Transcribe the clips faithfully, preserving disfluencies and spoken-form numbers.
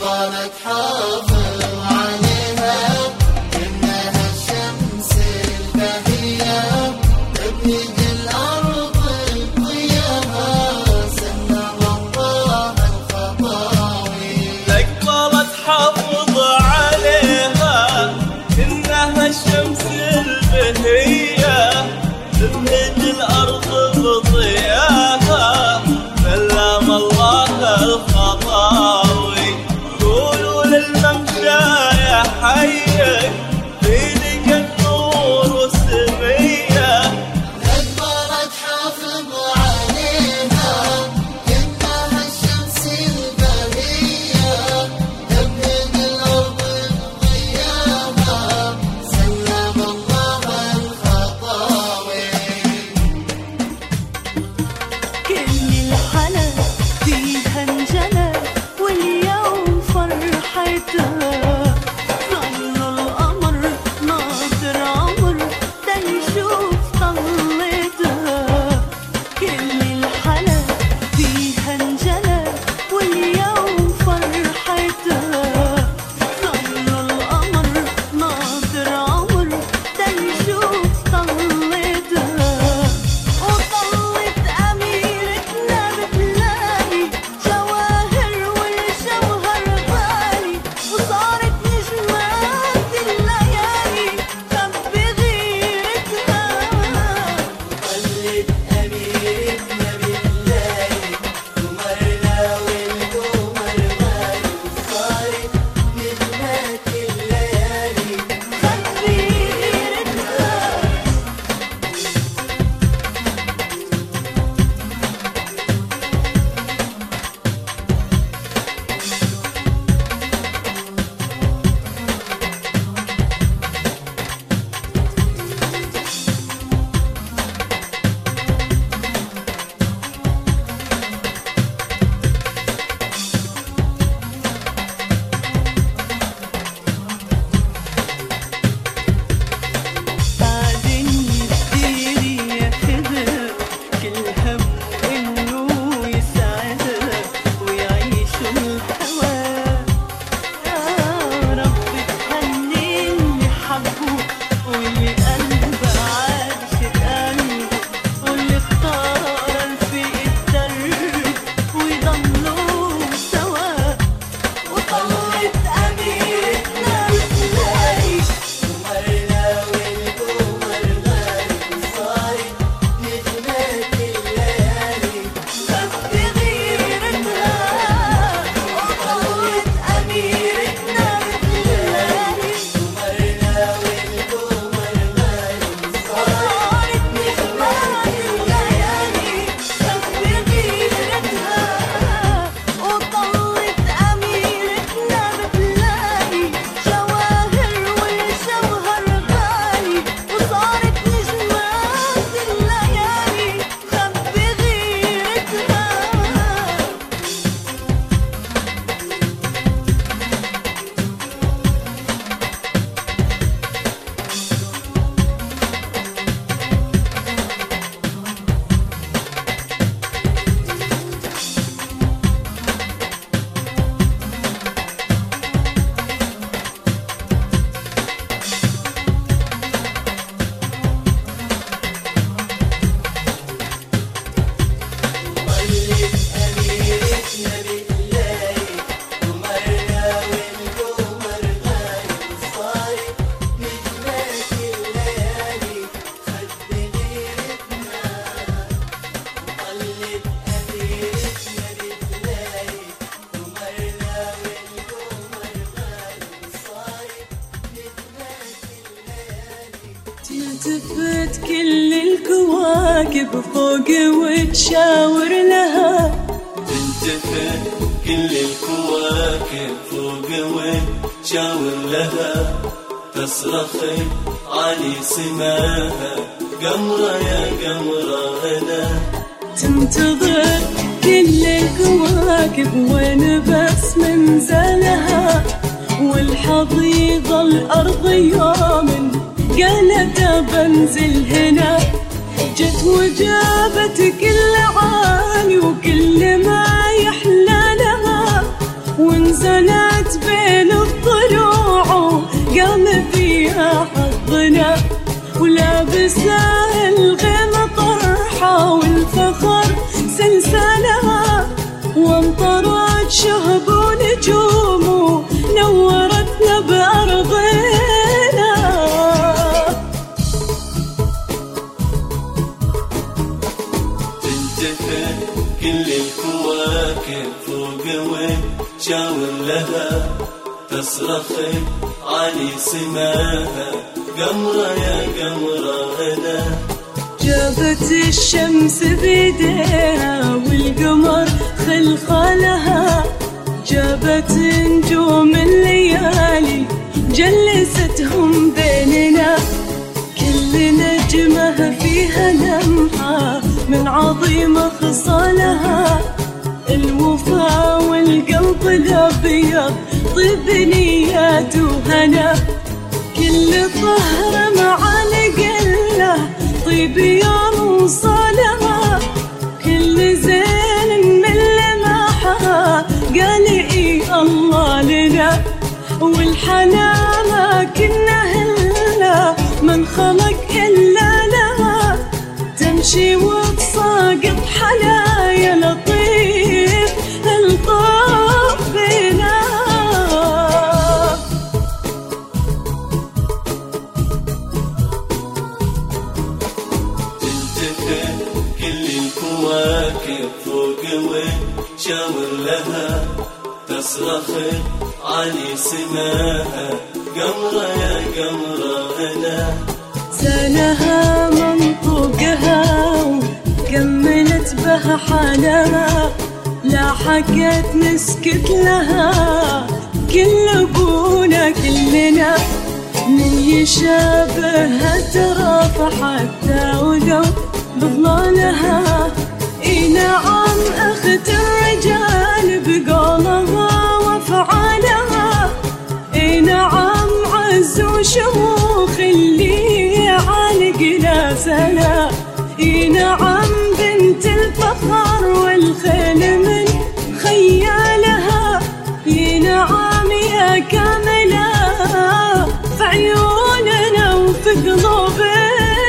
قالت حافظ عليها إنها الشمس البهية تبهج الأرض بضياها سلم الله الخطاوي. قالت حافظ عليها إنها الشمس البهية تبهج الأرض بضياها سلم الله الخطاوي. قولوا للممشى يا حي بيدك النور والسمية. قالت حافظ عليها إنها الشمس البهية تبهج الأرض بضياها سلم الله الخطاوي. كل الحلا فيها انجلى واليوم فرحتها ظل القمر ناطر عمر تنشوف طلتها. كل الحلا فيها انجلى واليوم فرحتها ظل القمر ناطر عمر تنشوف طلتها. وطلت أميرتنا بتلاقي جواهر والجوهر غالي وصارت نجمات الليالي خبي غيرتها. طلت أميرتنا بتلاقي قمرنا والقمر غالي وصارت نجمات الليالي خبي غيرتها. بعدين يديري ياخدها كل هم إنه يسعدها ويعيشوا الهوى. يا رب تهني اللي حبوه واللي قلبه عاشق قلبه واللي اختار رفيق الدرب ويضلوا سوا. وطلت أميرتنا بتلاقي قمرنا والقمر غالي وصارت نجمات الليالي خبي غيرتها. وطلت أميرتنا بتلاقي قمرنا والقمر غالي صارت نجمات الليالي خبي غيرتها. وطلت أميرتنا بتلاقي جواهر والجوهر غالي وصارت نجمات الليالي خبي غيرتها. تلتفت كل الكواكب فوق وتشاور لها. تلتفت كل الكواكب فوق وتشاور لها تصرخ علي سماها قمرة يا قمرة أنا. تنتظر كل الكواكب وين بس منزلها والحضيضة الأرض يوم قالت بنزل هنا. جت وجابت كل عالي وكل ما يحلى لها ونزلت لها تصرخ علي سماها قمرة يا قمرة أنا. جابت الشمس بيديها والقمر خلخالها، جابت نجوم الليالي جلستهم بيننا، كل نجمة فيها لمحة من عظيم خصالها، الوفا والقلب الأبيض طيب نيات وهنا، كل طهر مع نقله طيب يوم صالها، كل زين من لمحها قال إي الله لنا، والحنا ما كنا هلا من خلق إلا لها، تمشي وتساقط حلايا لطيف الطاف بنا. تلتفت كل الكواكب فوق وتشاور لها تصرخ علي سماها قمرة يا قمرة أنا. سالها منطوقها وكملت بها حالها، لا حكت نسكت لها كل أبونا كلنا، من يشابهها ترى فحتى ولو بظلالها، إي نعم أخت الرجال بقولها وفعالها، إي نعم عز وشموخ اللي عالقنا سلا، إي نعم بنت الفخر والخيل من خيالها، إي نعم يا كاملة في عيوننا وفي قلوبنا.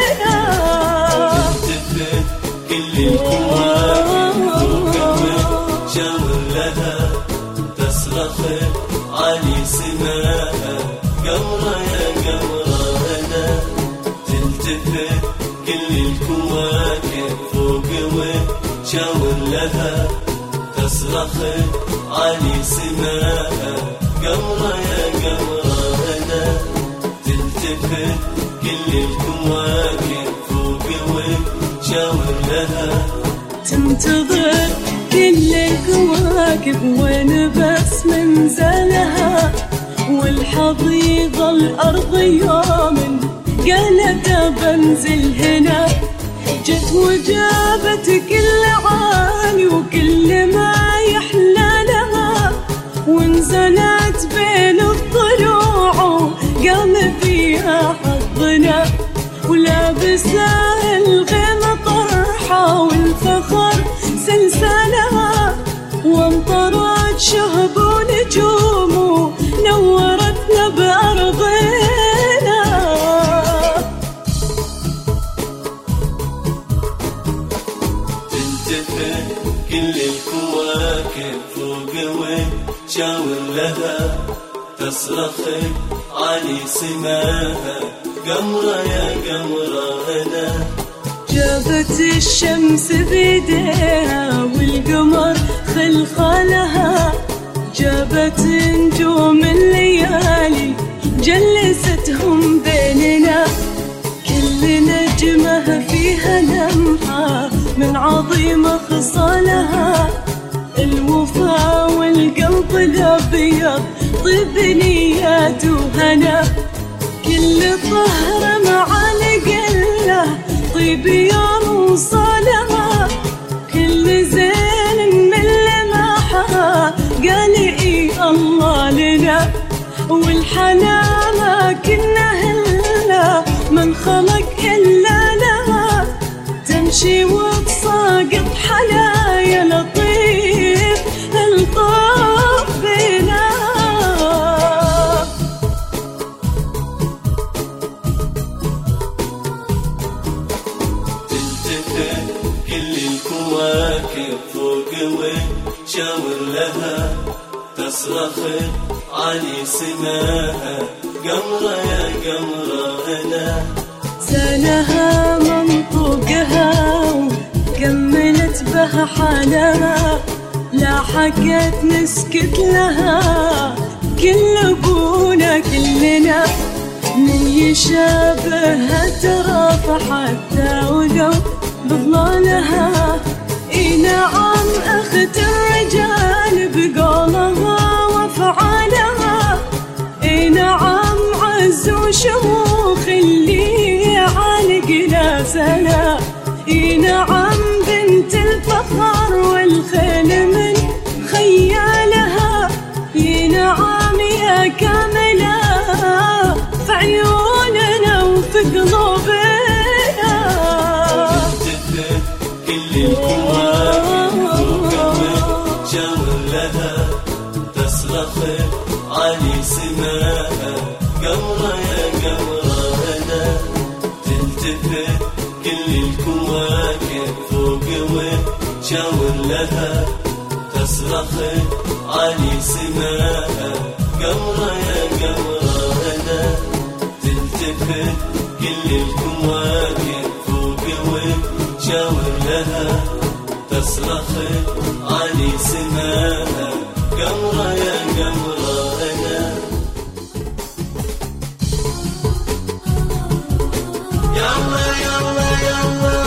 تلتفت كل الكواكب فوق وتشاور لها تصرخ علي سماها قمرة يا قمرة أنا. تلتفت كل الكواكب فوق وتشاور لها تصرخ علي سماها قمرة يا قمرة أنا. تلتفت كل الكواكب فوق وتشاور لها، تنتظر كل الكواكب وين بس منزلها، والحضيض الأرض يوم قالت بنزل هنا، جت وجابت كل عالي وكل ما يحلى لها، ونزلت بين الضلوع وقام فيها حظنا، ولابسة الغيمة طرحة والفخر سلسلها، وامطرت شهب ونجوم ونورتنا بأرضنا. تلتفت كل الكواكب فوق وتشاور لها تصرخ علي سماها قمرة يا قمرة أنا. جابت الشمس بيديها والقمر خلخالها، جابت نجوم الليالي جلستهم بيننا، كل نجمة فيها لمحة من عظيم خصالها، الوفا والقلب الأبيض طيب نيات وهنا، كل طهر مع نقله طيب يوم صالها، كل زين من لمحها قال إي الله لنا، والحنا ما كنا هلا من خلق إلا لها، تمشي وتساقط حلايا لطيف الطاف بنا. تلتفت كل الكواكب فوق وتشاور لها تصرخ علي سماها قمرة يا قمرة أنا. سالها منطوقها وكملت بها حالها، لا حكت نسكت لها كل ابونا كلنا من يشابهها ترى فحتى ولو بضلالها. اي نعم اخت الرجال بقولها وافعالها، اي نعم عز وشموخ اللي عالق لا سلا، اي نعم بنت الفخر والخيل من خيالها، اي نعم يا كاملة في عيوننا وفي قلوبنا. كل الكواكب فوق شاور لها تصرخ علي سماها قمرة يا قمرة أنا. تلتفت كل الكواكب فوق وشاور لها تصرخ علي سماها قمرة يا قمرة أنا. تلتفت كل الكواكب فوق وشاور لها تصرخ علي سماها قمرة يا قمرة أنا. يلا يلا يلا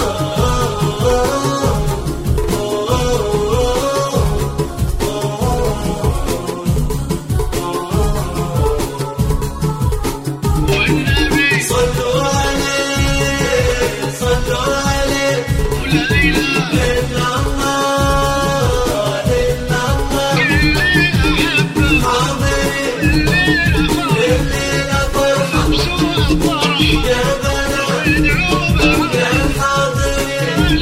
صلوا عليه صلوا عليه لا إله إلا الله إلا الله. حاضرين الليلة فرحة يا بنات يا الحاضرين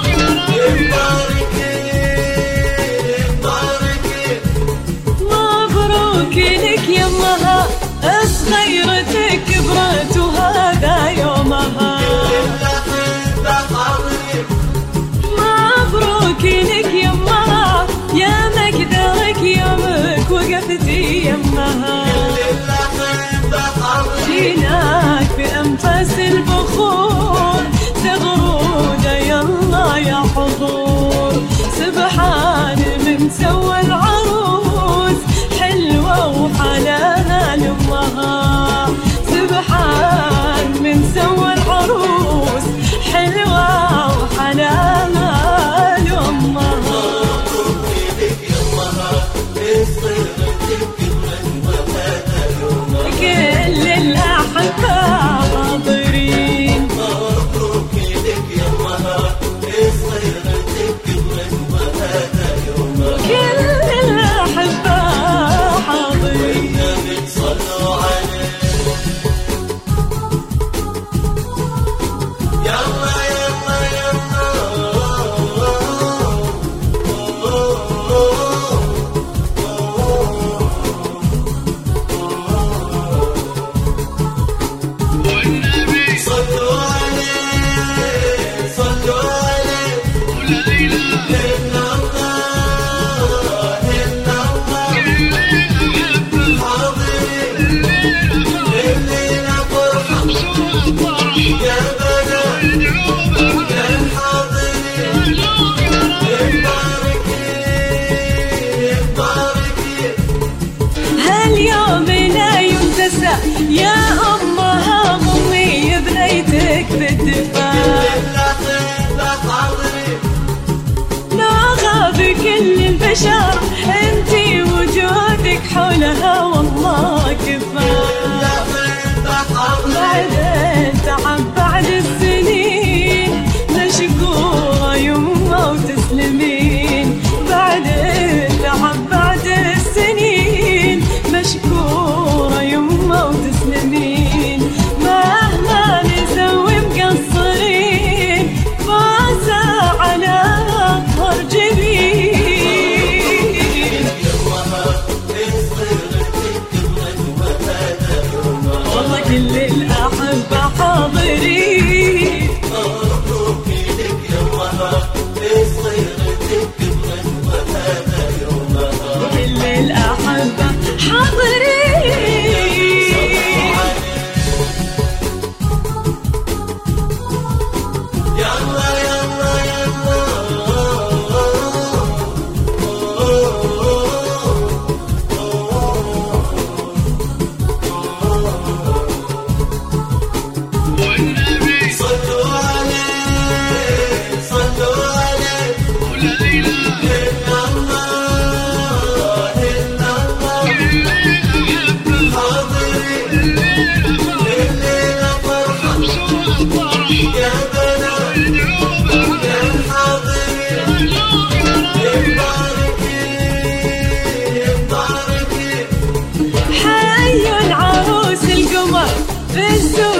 مباركين مباركين. مبروك لك يمها صغيرتك كبرت وهذا يومها. مبروك لك يمها يا مقدرك يومك وقفتي يمها. جيناك بأنفاس البخور تغرود يلا يا حضور. سبحان من سوى العروس حلوة وحلاها لأمها. سبحان من سوى العروس حلوة وحلاها لأمها. كل الأحبة حاضرين. مبروك لك يمها صغيرتك كبرت وهذا يومها. كل الأحبة حاضرين. والنبي صلوا عليه. يلا يلا يلا صلوا عليه صلوا عليه لا إله إلا الله إلا الله. حاضرين الليلة فرحة يا بنات يا الحاضرين مباركين مباركين. هاليوم لا ينتسى يا أمها ضمي بنيتك بالدفاع. لا غاب كل البشر انتي وجودك حولها والله كفاية. بعد تعب بعد السنين مشكورة يمه وتسلمين. بعد تعب بعد السنين مشكورة يمه وتسلمين. مهما نسوي مقصرين فازة على أظهر جبين. والله كل الأحبة حاضرين. مبروك لك يمها صغيرتك كبرت وهذا يومها. كل الأحبة حاضرين. يلا يلا يلا في الزواج